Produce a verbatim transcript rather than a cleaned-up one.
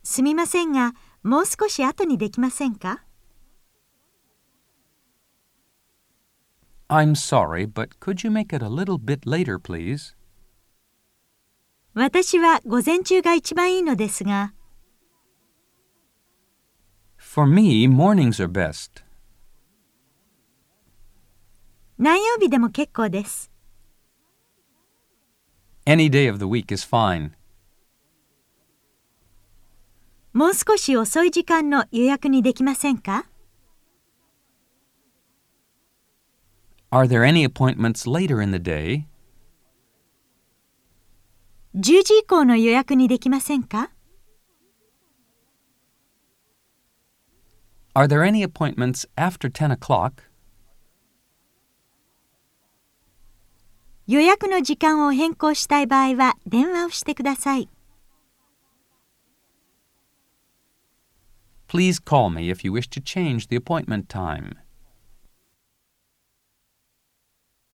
すみませんが、もう少し後にできませんか？ I'm sorry, but could you make it a little bit later, please? 私は午前中が一番いいのですが。 For me, mornings are best. 何曜日でも結構です。 Any day of the week is fine. もう少し遅い時間の予約にできませんか？ Are there any appointments later in the day? じゅうじ以降の予約にできませんか？ Are there any appointments after ten o'clock? 予約の時間を変更したい場合は電話をしてください。 Please call me if you wish to change the appointment time.